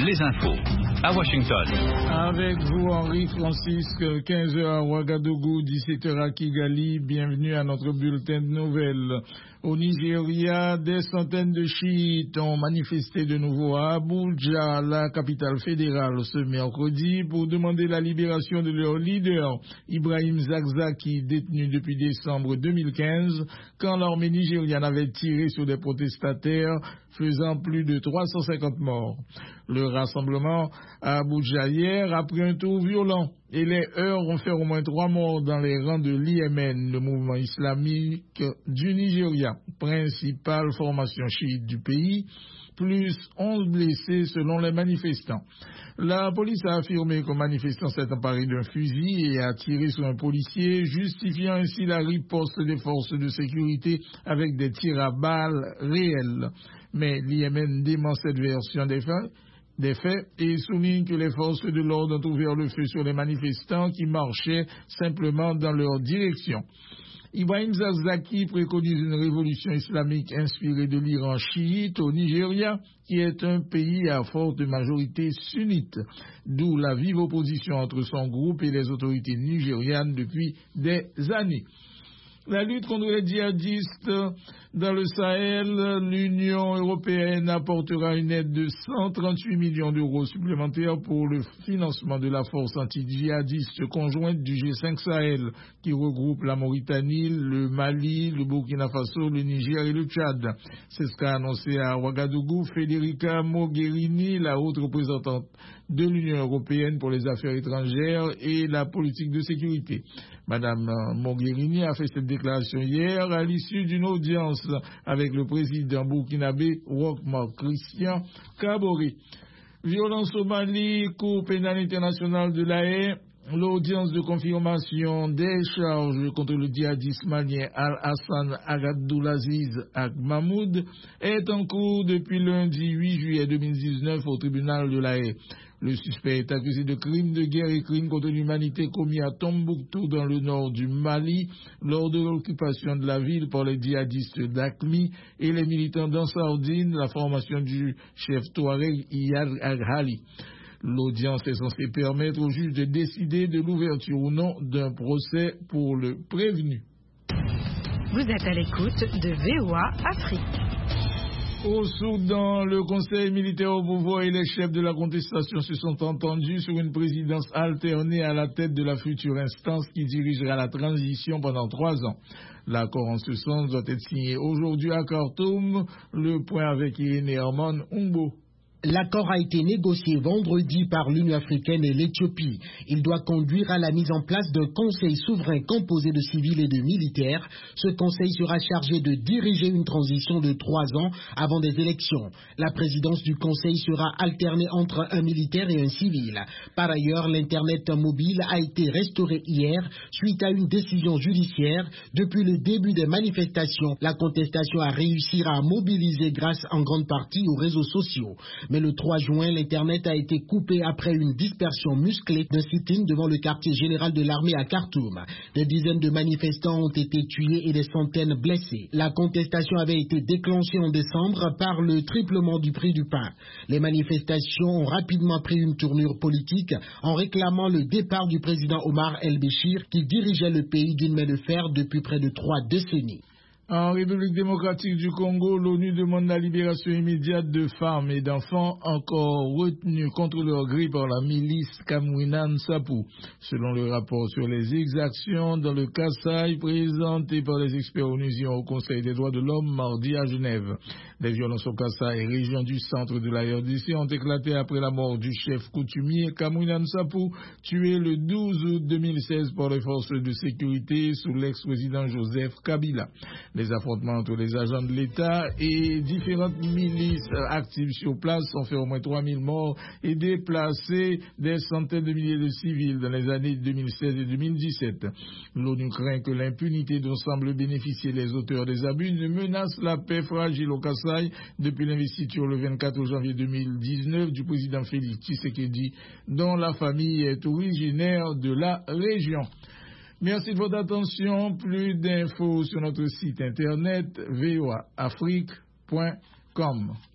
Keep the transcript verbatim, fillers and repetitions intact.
les infos à Washington. Avec vous, Henri Francisque, quinze heures à Ouagadougou, dix-sept heures à Kigali. Bienvenue à notre bulletin de nouvelles. Au Nigeria, des centaines de chiites ont manifesté de nouveau à Abuja, la capitale fédérale, ce mercredi, pour demander la libération de leur leader, Ibrahim Zakzaki, détenu depuis décembre deux mille quinze, quand l'armée nigériane avait tiré sur des protestataires, faisant plus de trois cent cinquante morts. Le rassemblement à Abuja hier a pris un tour violent et les heurts ont fait au moins trois morts dans les rangs de l'I M N, le mouvement islamique du Nigeria, principale formation chiite du pays, plus onze blessés selon les manifestants. La police a affirmé qu'un manifestant s'est emparé d'un fusil et a tiré sur un policier, justifiant ainsi la riposte des forces de sécurité avec des tirs à balles réels. Mais l'I M N dément cette version des faits. Des faits et souligne que les forces de l'ordre ont ouvert le feu sur les manifestants qui marchaient simplement dans leur direction. Ibrahim Zakzaki préconise une révolution islamique inspirée de l'Iran chiite au Nigeria, qui est un pays à forte majorité sunnite, d'où la vive opposition entre son groupe et les autorités nigérianes depuis des années. La lutte contre les djihadistes dans le Sahel, l'Union européenne apportera une aide de cent trente-huit millions d'euros supplémentaires pour le financement de la force anti-djihadiste conjointe du G cinq Sahel, qui regroupe la Mauritanie, le Mali, le Burkina Faso, le Niger et le Tchad. C'est ce qu'a annoncé à Ouagadougou Federica Mogherini, la haute représentante de l'Union européenne pour les affaires étrangères et la politique de sécurité. Madame Mogherini a fait cette déclaration hier à l'issue d'une audience avec le président burkinabé Roch-Marc Christian Kaboré. Violence au Mali, Cour pénale internationale de La Haye. L'audience de confirmation des charges contre le djihadiste malien Al-Hassan Abdulaziz Mahmoud est en cours depuis lundi huit juillet deux mille dix-neuf au tribunal de La Haye. Le suspect est accusé de crimes de guerre et crimes contre l'humanité commis à Tombouctou dans le nord du Mali lors de l'occupation de la ville par les djihadistes d'Aqmi et les militants d'Ansardine, la formation du chef Touareg Iyad Aghali. L'audience est censée permettre au juge de décider de l'ouverture ou non d'un procès pour le prévenu. Vous êtes à l'écoute de V O A Afrique. Au Soudan, le Conseil militaire au pouvoir et les chefs de la contestation se sont entendus sur une présidence alternée à la tête de la future instance qui dirigera la transition pendant trois ans. L'accord en ce sens doit être signé aujourd'hui à Khartoum. Le point avec Irénée Herman Umbo. L'accord a été négocié vendredi par l'Union africaine et l'Éthiopie. Il doit conduire à la mise en place d'un conseil souverain composé de civils et de militaires. Ce conseil sera chargé de diriger une transition de trois ans avant des élections. La présidence du conseil sera alternée entre un militaire et un civil. Par ailleurs, l'Internet mobile a été restauré hier suite à une décision judiciaire. Depuis le début des manifestations, la contestation a réussi à mobiliser grâce en grande partie aux réseaux sociaux. Mais le trois juin, l'Internet a été coupé après une dispersion musclée d'un sit-in devant le quartier général de l'armée à Khartoum. Des dizaines de manifestants ont été tués et des centaines blessés. La contestation avait été déclenchée en décembre par le triplement du prix du pain. Les manifestations ont rapidement pris une tournure politique en réclamant le départ du président Omar El-Béchir qui dirigeait le pays d'une main de fer depuis près de trois décennies. En République démocratique du Congo, l'ONU demande la libération immédiate de femmes et d'enfants encore retenus contre leur gré par la milice Kamwina Nsapu. Selon le rapport sur les exactions dans le Kasaï présenté par les experts onusiens au Conseil des droits de l'homme mardi à Genève. Les violences au Kasaï, région du centre de la R D C, ont éclaté après la mort du chef coutumier Kamwina Nsapu, tué le douze août deux mille seize par les forces de sécurité sous l'ex-président Joseph Kabila. Les affrontements entre les agents de l'État et différentes milices actives sur place ont fait au moins trois mille morts et déplacé des centaines de milliers de civils dans les années deux mille seize et deux mille dix-sept. L'ONU craint que l'impunité dont semblent bénéficier les auteurs des abus ne menace la paix fragile au Kasaï depuis l'investiture le vingt-quatre janvier deux mille dix-neuf du président Félix Tshisekedi, dont la famille est originaire de la région. Merci de votre attention. Plus d'infos sur notre site internet v o a afrique point com.